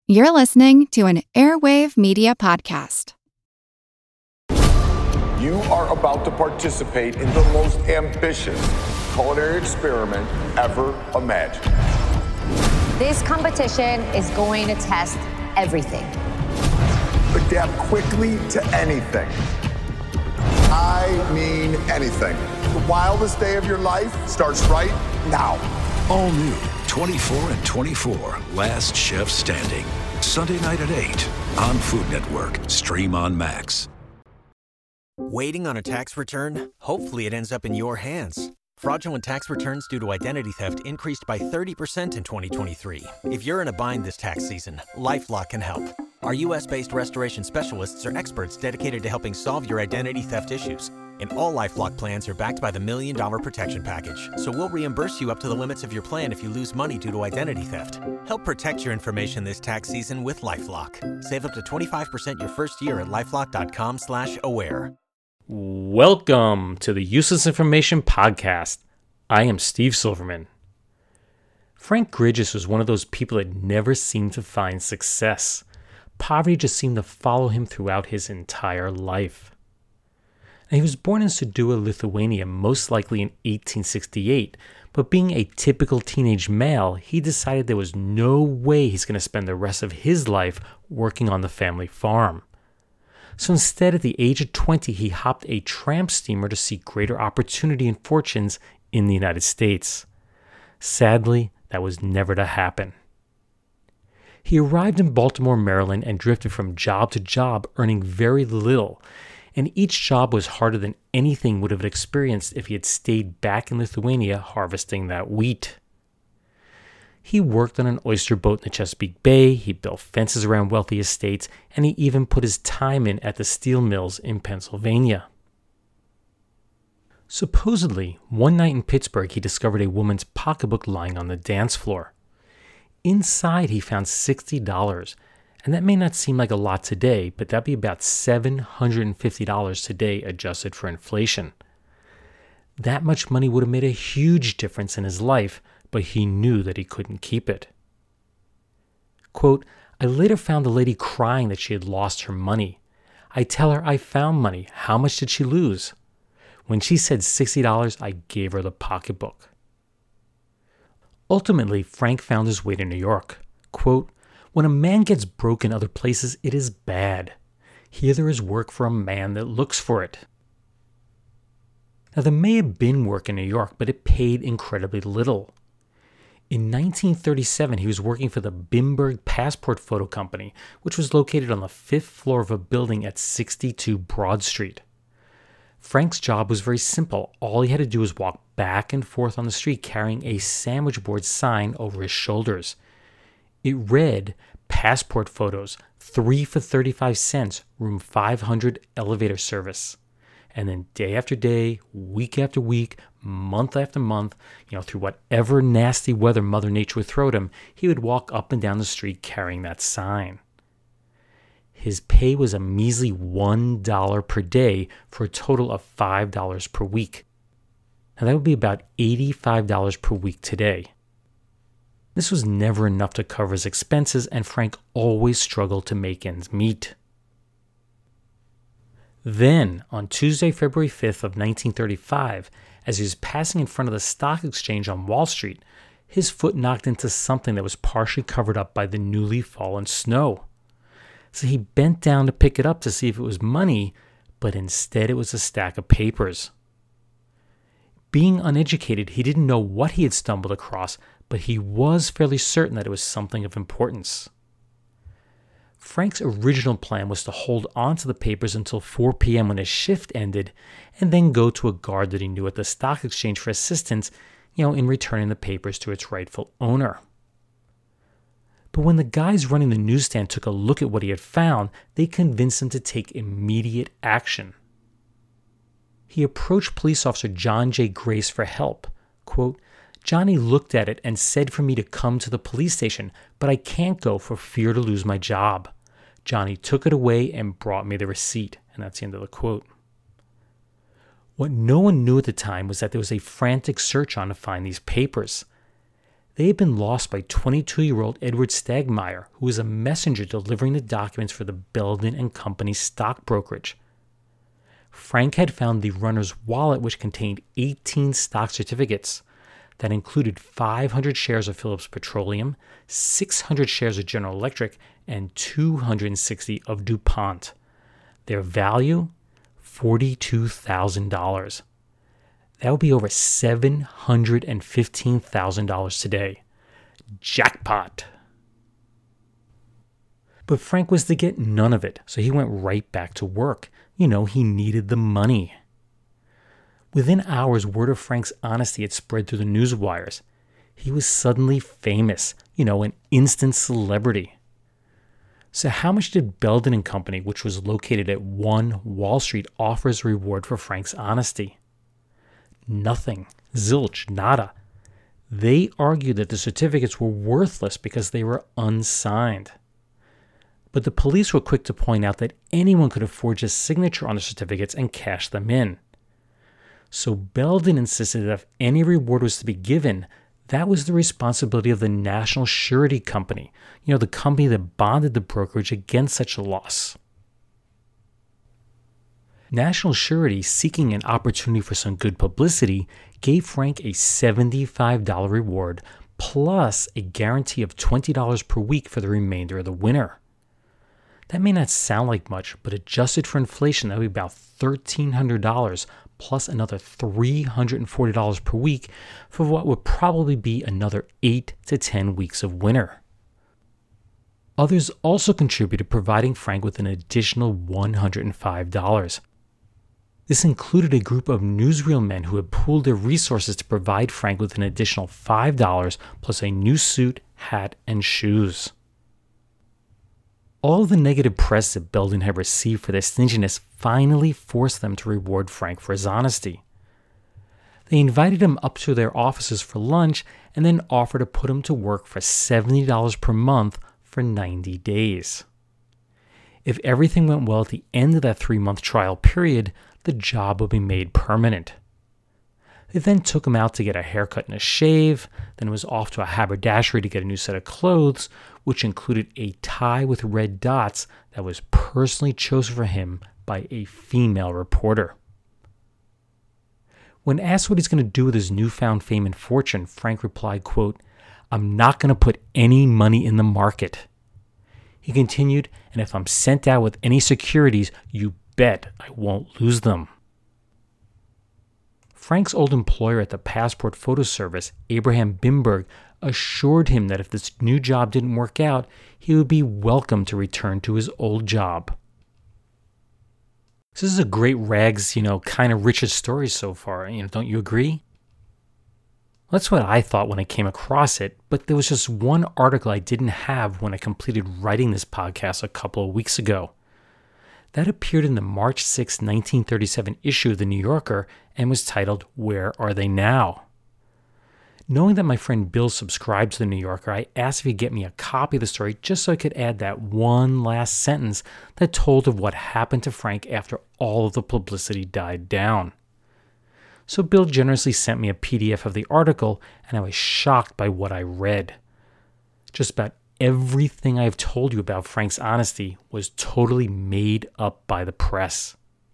You're listening to an Airwave Media Podcast. You are about to participate in the most ambitious culinary experiment ever imagined. This competition is going to test everything. Adapt quickly to anything. I mean anything. The wildest day of your life starts right now. All new 24 and 24, Last Chef Standing. Sunday night at 8 on Food Network. Stream on Max. Waiting on a tax return? Hopefully it ends up in your hands. Fraudulent tax returns due to identity theft increased by 30% in 2023. If you're in a bind this tax season, LifeLock can help. Our U.S.-based restoration specialists are experts dedicated to helping solve your identity theft issues. And all LifeLock plans are backed by the $1 Million Protection Package. So we'll reimburse you up to the limits of your plan if you lose money due to identity theft. Help protect your information this tax season with LifeLock. Save up to 25% your first year at LifeLock.com/aware. Welcome to the Useless Information Podcast. I am Steve Silverman. Frank Grigis was one of those people that never seemed to find success. Poverty just seemed to follow him throughout his entire life. Now, he was born in Sūduva, Lithuania, most likely in 1868, but being a typical teenage male, he decided there was no way he's going to spend the rest of his life working on the family farm. So instead, at the age of 20, he hopped a tramp steamer to seek greater opportunity and fortunes in the United States. Sadly, that was never to happen. He arrived in Baltimore, Maryland, and drifted from job to job, earning very little, and each job was harder than anything would have experienced if he had stayed back in Lithuania harvesting that wheat. He worked on an oyster boat in the Chesapeake Bay, he built fences around wealthy estates, and he even put his time in at the steel mills in Pennsylvania. Supposedly, one night in Pittsburgh, he discovered a woman's pocketbook lying on the dance floor. Inside, he found $60, and that may not seem like a lot today, but that'd be about $750 today adjusted for inflation. That much money would have made a huge difference in his life, but he knew that he couldn't keep it. Quote, I later found the lady crying that she had lost her money. I tell her I found money. How much did she lose? When she said $60, I gave her the pocketbook. Ultimately, Frank found his way to New York. Quote, when a man gets broke in other places, it is bad. Here there is work for a man that looks for it. Now, there may have been work in New York, but it paid incredibly little. In 1937, he was working for the Bimberg Passport Photo Company, which was located on the 5th floor of a building at 62 Broad Street. Frank's job was very simple. All he had to do was walk back and forth on the street carrying a sandwich board sign over his shoulders. It read, Passport Photos, 3 for 35 cents, room 500, elevator service. And then day after day, week after week, month after month, through whatever nasty weather Mother Nature would throw at him, he would walk up and down the street carrying that sign. His pay was a measly $1 per day for a total of $5 per week. Now that would be about $85 per week today. This was never enough to cover his expenses, and Frank always struggled to make ends meet. Then, on Tuesday, February 5th of 1935, as he was passing in front of the stock exchange on Wall Street, his foot knocked into something that was partially covered up by the newly fallen snow. So he bent down to pick it up to see if it was money, but instead it was a stack of papers. Being uneducated, he didn't know what he had stumbled across, but he was fairly certain that it was something of importance. Frank's original plan was to hold on to the papers until 4 p.m. when his shift ended, and then go to a guard that he knew at the stock exchange for assistance, in returning the papers to its rightful owner. But when the guys running the newsstand took a look at what he had found, they convinced him to take immediate action. He approached police officer John J. Grace for help. Quote, Johnny looked at it and said for me to come to the police station, but I can't go for fear to lose my job. Johnny took it away and brought me the receipt. And that's the end of the quote. What no one knew at the time was that there was a frantic search on to find these papers. They had been lost by 22-year-old Edward Stagmeyer, who was a messenger delivering the documents for the Belden and Company stock brokerage. Frank had found the runner's wallet, which contained 18 stock certificates that included 500 shares of Phillips Petroleum, 600 shares of General Electric, and 260 of DuPont. Their value, $42,000. That would be over $715,000 today. Jackpot! But Frank was to get none of it, so he went right back to work. He needed the money. Within hours, word of Frank's honesty had spread through the news wires. He was suddenly famous, an instant celebrity. So how much did Belden and Company, which was located at 1 Wall Street, offer as a reward for Frank's honesty? Nothing. Zilch. Nada. They argued that the certificates were worthless because they were unsigned. But the police were quick to point out that anyone could have forged a signature on the certificates and cashed them in. So Belden insisted that if any reward was to be given, that was the responsibility of the National Surety Company, the company that bonded the brokerage against such a loss. National Surety, seeking an opportunity for some good publicity, gave Frank a $75 reward plus a guarantee of $20 per week for the remainder of the winter. That may not sound like much, but adjusted for inflation, that would be about $1,300 plus another $340 per week for what would probably be another 8 to 10 weeks of winter. Others also contributed, providing Frank with an additional $105. This included a group of newsreel men who had pooled their resources to provide Frank with an additional $5 plus a new suit, hat, and shoes. All of the negative press that Belden had received for their stinginess finally forced them to reward Frank for his honesty. They invited him up to their offices for lunch and then offered to put him to work for $70 per month for 90 days. If everything went well at the end of that 3-month trial period, the job would be made permanent. They then took him out to get a haircut and a shave, then was off to a haberdashery to get a new set of clothes, which included a tie with red dots that was personally chosen for him by a female reporter. When asked what he's going to do with his newfound fame and fortune, Frank replied, quote, "I'm not going to put any money in the market." He continued, "And if I'm sent out with any securities, you bet I won't lose them." Frank's old employer at the Passport Photo Service, Abraham Bimberg, assured him that if this new job didn't work out, he would be welcome to return to his old job. This is a great rags, kind of richest story so far, don't you agree? That's what I thought when I came across it, but there was just one article I didn't have when I completed writing this podcast a couple of weeks ago. That appeared in the March 6, 1937 issue of The New Yorker and was titled, "Where Are They Now?" Knowing that my friend Bill subscribed to The New Yorker, I asked if he'd get me a copy of the story just so I could add that one last sentence that told of what happened to Frank after all of the publicity died down. So Bill generously sent me a PDF of the article, and I was shocked by what I read. Just about everything I've told you about Frank's honesty was totally made up by the press.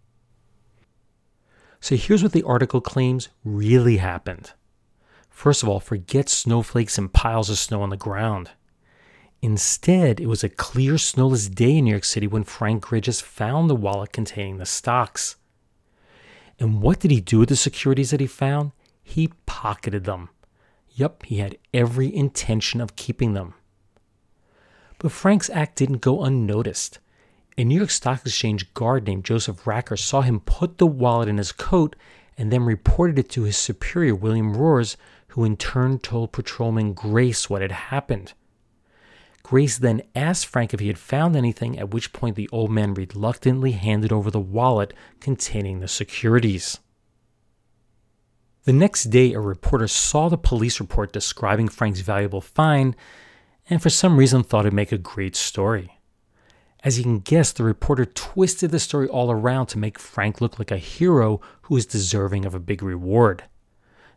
So here's what the article claims really happened. First of all, forget snowflakes and piles of snow on the ground. Instead, it was a clear, snowless day in New York City when Frank Gridges found the wallet containing the stocks. And what did he do with the securities that he found? He pocketed them. Yup, he had every intention of keeping them. But Frank's act didn't go unnoticed. A New York Stock Exchange guard named Joseph Racker saw him put the wallet in his coat and then reported it to his superior, William Roars, who in turn told Patrolman Grace what had happened. Grace then asked Frank if he had found anything, at which point the old man reluctantly handed over the wallet containing the securities. The next day, a reporter saw the police report describing Frank's valuable find and for some reason thought it'd make a great story. As you can guess, the reporter twisted the story all around to make Frank look like a hero who was deserving of a big reward.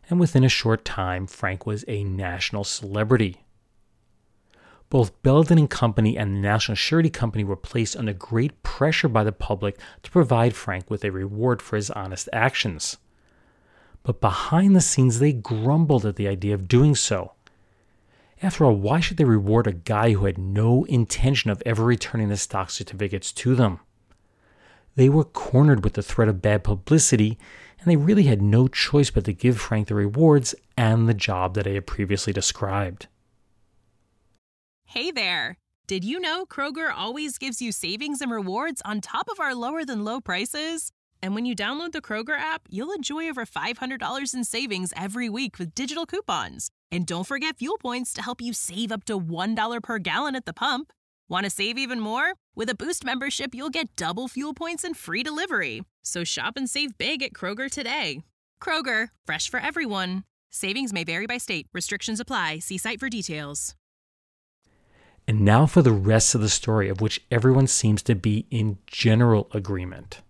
and within a short time, Frank was a national celebrity. Both Belden and Company and the National Surety Company were placed under great pressure by the public to provide Frank with a reward for his honest actions. But behind the scenes, they grumbled at the idea of doing so. After all, why should they reward a guy who had no intention of ever returning the stock certificates to them? They were cornered with the threat of bad publicity, and they really had no choice but to give Frank the rewards and the job that I had previously described. Hey there! Did you know Kroger always gives you savings and rewards on top of our lower-than-low prices? And when you download the Kroger app, you'll enjoy over $500 in savings every week with digital coupons. And don't forget fuel points to help you save up to $1 per gallon at the pump. Want to save even more? With a Boost membership, you'll get double fuel points and free delivery. So shop and save big at Kroger today. Kroger, fresh for everyone. Savings may vary by state. Restrictions apply. See site for details. And now for the rest of the story, of which everyone seems to be in general agreement.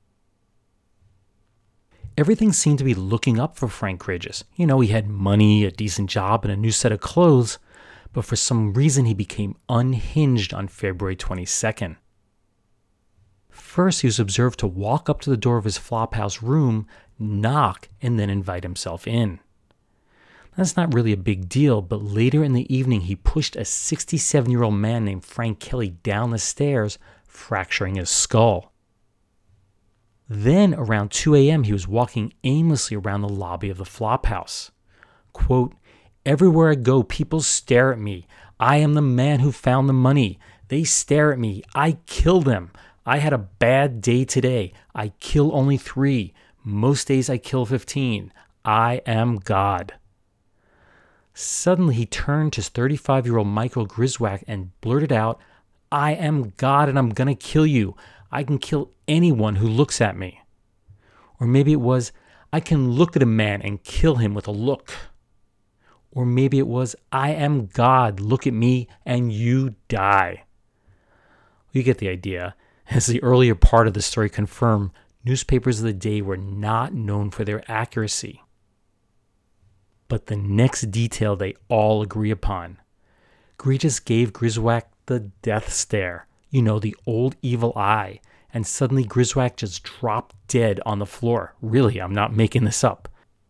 Everything seemed to be looking up for Frank Regis. You know, he had money, a decent job, and a new set of clothes, but for some reason he became unhinged on February 22nd. First, he was observed to walk up to the door of his flophouse room, knock, and then invite himself in. That's not really a big deal, but later in the evening he pushed a 67-year-old man named Frank Kelly down the stairs, fracturing his skull. Then, around 2 a.m., he was walking aimlessly around the lobby of the Flophouse. Quote, "Everywhere I go, people stare at me. I am the man who found the money. They stare at me. I kill them. I had a bad day today. I kill only 3. Most days I kill 15. I am God." Suddenly, he turned to 35-year-old Michael Griswold and blurted out, "I am God and I'm going to kill you. I can kill anyone who looks at me." Or maybe it was, "I can look at a man and kill him with a look." Or maybe it was, "I am God, look at me and you die." You get the idea. As the earlier part of the story confirmed, newspapers of the day were not known for their accuracy. But the next detail they all agree upon. Regis gave Griswold the death stare. You know, the old evil eye. And suddenly Griswold just dropped dead on the floor. Really, I'm not making this up.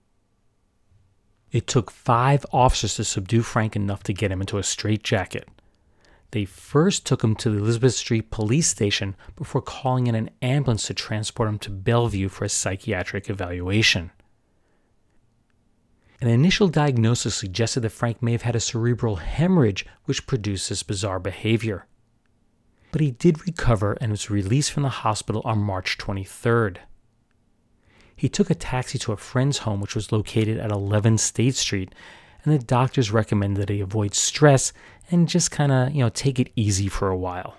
It took 5 officers to subdue Frank enough to get him into a straitjacket. They first took him to the Elizabeth Street police station before calling in an ambulance to transport him to Bellevue for a psychiatric evaluation. An initial diagnosis suggested that Frank may have had a cerebral hemorrhage, which produced this bizarre behavior. But he did recover and was released from the hospital on March 23rd. He took a taxi to a friend's home, which was located at 11 State Street, and the doctors recommended that he avoid stress and just kind of, take it easy for a while.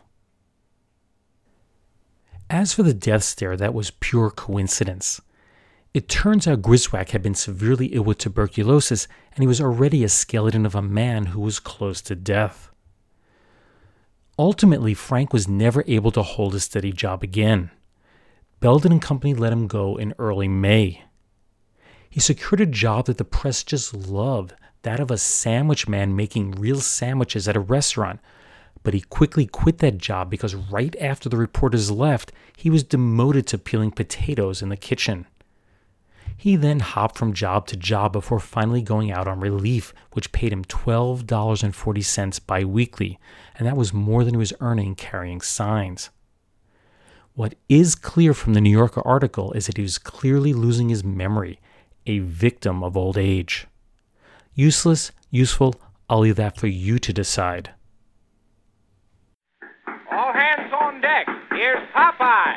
As for the death stare, that was pure coincidence. It turns out Griswold had been severely ill with tuberculosis, and he was already a skeleton of a man who was close to death. Ultimately, Frank was never able to hold a steady job again. Belden and Company let him go in early May. He secured a job that the press just loved, that of a sandwich man making real sandwiches at a restaurant, but he quickly quit that job because right after the reporters left, he was demoted to peeling potatoes in the kitchen. He then hopped from job to job before finally going out on relief, which paid him $12.40 bi-weekly, and that was more than he was earning carrying signs. What is clear from the New Yorker article is that he was clearly losing his memory, a victim of old age. Useless, useful, I'll leave that for you to decide. All hands on deck. Here's Popeye.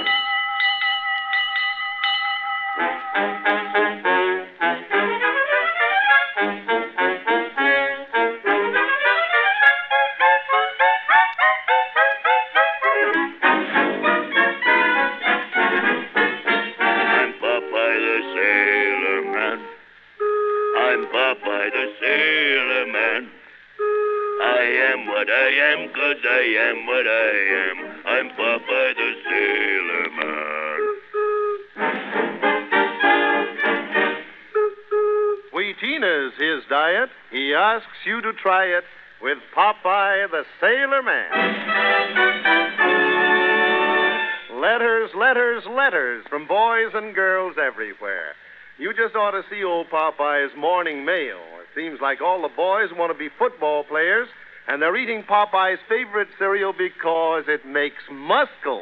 I'm Popeye the Sailor Man. I am what I am 'cause I am what I am. I'm Popeye the Sailor Man. Wheatinna's his diet, he asks you to try it with Popeye the Sailor Man. Letters, letters, letters from boys and girls everywhere. You just ought to see old Popeye's morning mail. It seems like all the boys want to be football players, and they're eating Popeye's favorite cereal because it makes muscle.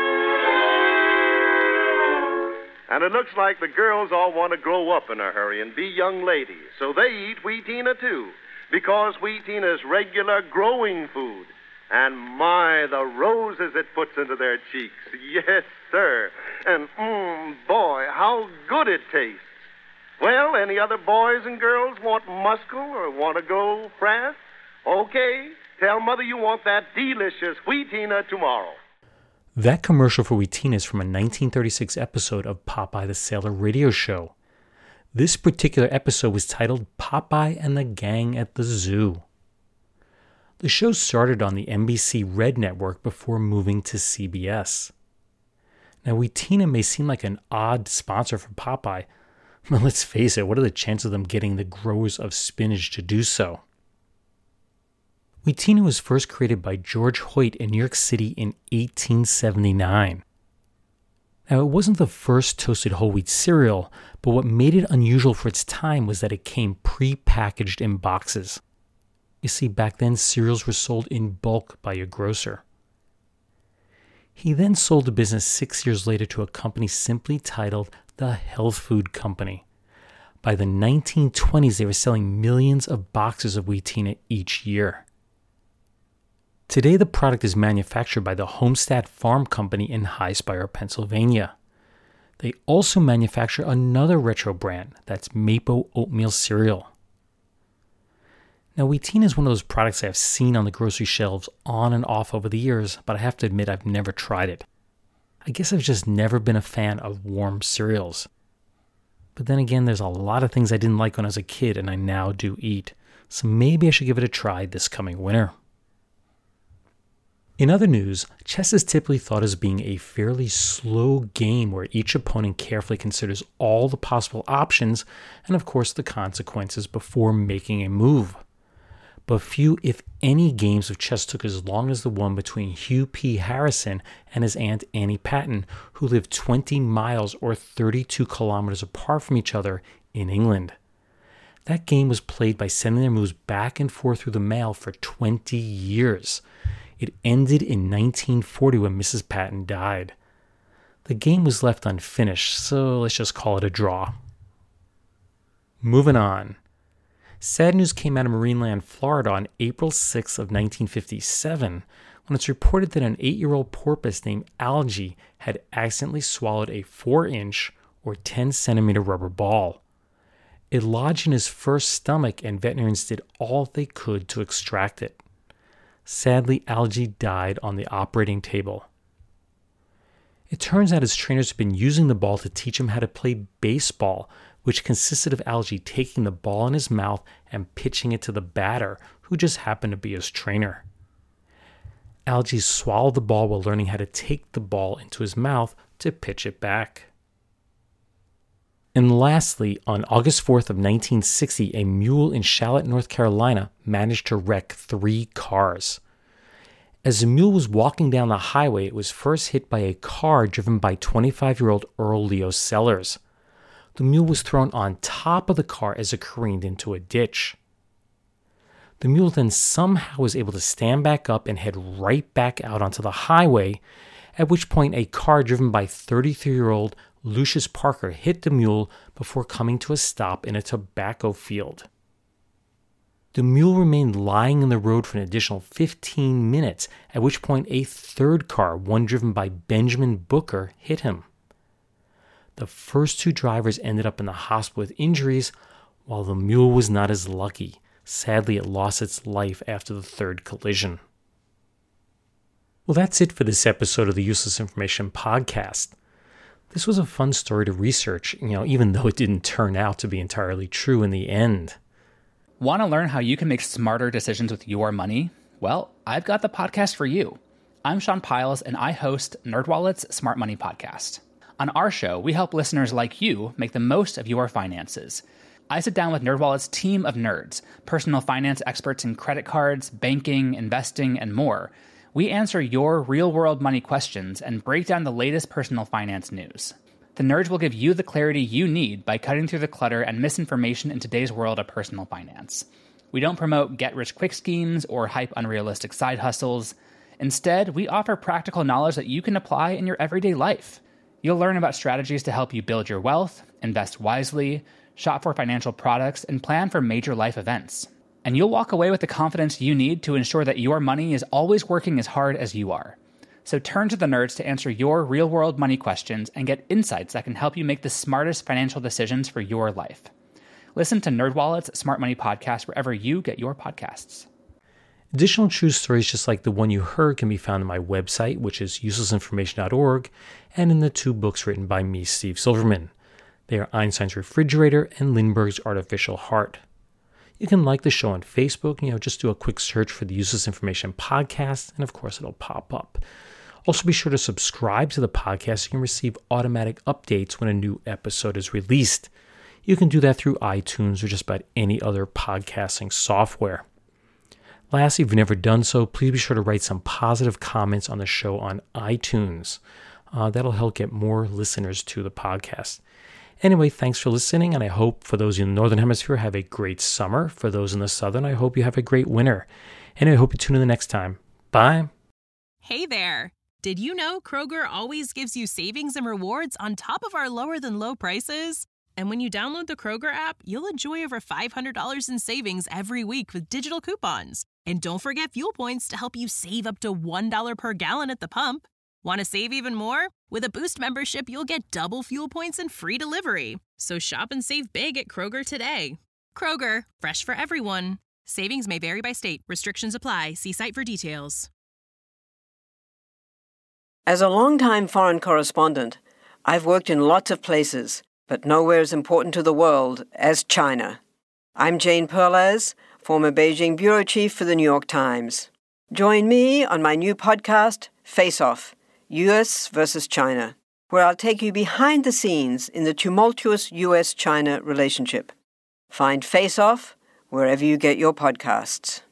And it looks like the girls all want to grow up in a hurry and be young ladies, so they eat Wheatinna too, because Wheatinna's regular growing food. And my, the roses it puts into their cheeks. Yes, sir. And, boy, how good it tastes. Well, any other boys and girls want muscle or want to go fast? Okay, tell Mother you want that delicious Wheatinna tomorrow. That commercial for Wheatinna is from a 1936 episode of Popeye the Sailor radio show. This particular episode was titled Popeye and the Gang at the Zoo. The show started on the NBC Red Network before moving to CBS. Now, Wheatinna may seem like an odd sponsor for Popeye, but let's face it, what are the chances of them getting the growers of spinach to do so? Wheatinna was first created by George Hoyt in New York City in 1879. Now, it wasn't the first toasted whole wheat cereal, but what made it unusual for its time was that it came pre-packaged in boxes. You see, back then, cereals were sold in bulk by your grocer. He then sold the business 6 years later to a company simply titled the Health Food Company. By the 1920s, they were selling millions of boxes of Wheatinna each year. Today, the product is manufactured by the Homestead Farm Company in Highspire, Pennsylvania. They also manufacture another retro brand, that's Maple Oatmeal Cereal. Now, Wheatinna is one of those products I have seen on the grocery shelves on and off over the years, but I have to admit I've never tried it. I guess I've just never been a fan of warm cereals. But then again, there's a lot of things I didn't like when I was a kid and I now do eat, so maybe I should give it a try this coming winter. In other news, chess is typically thought as being a fairly slow game where each opponent carefully considers all the possible options and of course the consequences before making a move. But few, if any, games of chess took as long as the one between Hugh P. Harrison and his aunt Annie Patton, who lived 20 miles or 32 kilometers apart from each other in England. That game was played by sending their moves back and forth through the mail for 20 years. It ended in 1940 when Mrs. Patton died. The game was left unfinished, so let's just call it a draw. Moving on. Sad news came out of Marineland, Florida on April 6 of 1957 when it's reported that an 8-year-old porpoise named Algie had accidentally swallowed a 4-inch or 10-centimeter rubber ball. It lodged in his first stomach and veterinarians did all they could to extract it. Sadly, Algie died on the operating table. It turns out his trainers had been using the ball to teach him how to play baseball, which consisted of Algie taking the ball in his mouth and pitching it to the batter, who just happened to be his trainer. Algie swallowed the ball while learning how to take the ball into his mouth to pitch it back. And lastly, on August 4th of 1960, a mule in Charlotte, North Carolina managed to wreck 3 cars. As the mule was walking down the highway, it was first hit by a car driven by 25-year-old Earl Leo Sellers. The mule was thrown on top of the car as it careened into a ditch. The mule then somehow was able to stand back up and head right back out onto the highway, at which point a car driven by 33-year-old Lucius Parker hit the mule before coming to a stop in a tobacco field. The mule remained lying in the road for an additional 15 minutes, at which point a third car, one driven by Benjamin Booker, hit him. The first 2 drivers ended up in the hospital with injuries, while the mule was not as lucky. Sadly, it lost its life after the 3rd collision. Well, that's it for this episode of the Useless Information Podcast. This was a fun story to research, even though it didn't turn out to be entirely true in the end. Want to learn how you can make smarter decisions with your money? Well, I've got the podcast for you. I'm Sean Piles, and I host NerdWallet's Smart Money Podcast. On our show, we help listeners like you make the most of your finances. I sit down with NerdWallet's team of nerds, personal finance experts in credit cards, banking, investing, and more. We answer your real-world money questions and break down the latest personal finance news. The nerds will give you the clarity you need by cutting through the clutter and misinformation in today's world of personal finance. We don't promote get-rich-quick schemes or hype unrealistic side hustles. Instead, we offer practical knowledge that you can apply in your everyday life. You'll learn about strategies to help you build your wealth, invest wisely, shop for financial products, and plan for major life events. And you'll walk away with the confidence you need to ensure that your money is always working as hard as you are. So turn to the nerds to answer your real-world money questions and get insights that can help you make the smartest financial decisions for your life. Listen to NerdWallet's Smart Money Podcast wherever you get your podcasts. Additional true stories just like the one you heard can be found on my website, which is uselessinformation.org, and in the 2 books written by me, Steve Silverman. They are Einstein's Refrigerator and Lindbergh's Artificial Heart. You can like the show on Facebook, just do a quick search for the Useless Information Podcast, and of course it'll pop up. Also be sure to subscribe to the podcast so you can receive automatic updates when a new episode is released. You can do that through iTunes or just about any other podcasting software. Lastly, if you've never done so, please be sure to write some positive comments on the show on iTunes. That'll help get more listeners to the podcast. Anyway, thanks for listening, and I hope for those in the Northern Hemisphere have a great summer. For those in the Southern, I hope you have a great winter. And I hope you tune in the next time. Bye. Hey there. Did you know Kroger always gives you savings and rewards on top of our lower-than-low prices? And when you download the Kroger app, you'll enjoy over $500 in savings every week with digital coupons. And don't forget fuel points to help you save up to $1 per gallon at the pump. Want to save even more? With a Boost membership, you'll get double fuel points and free delivery. So shop and save big at Kroger today. Kroger, fresh for everyone. Savings may vary by state. Restrictions apply. See site for details. As a longtime foreign correspondent, I've worked in lots of places, but nowhere as important to the world as China. I'm Jane Perlez, former Beijing bureau chief for the New York Times. Join me on my new podcast, Face Off, U.S. versus China, where I'll take you behind the scenes in the tumultuous U.S.-China relationship. Find Face Off wherever you get your podcasts.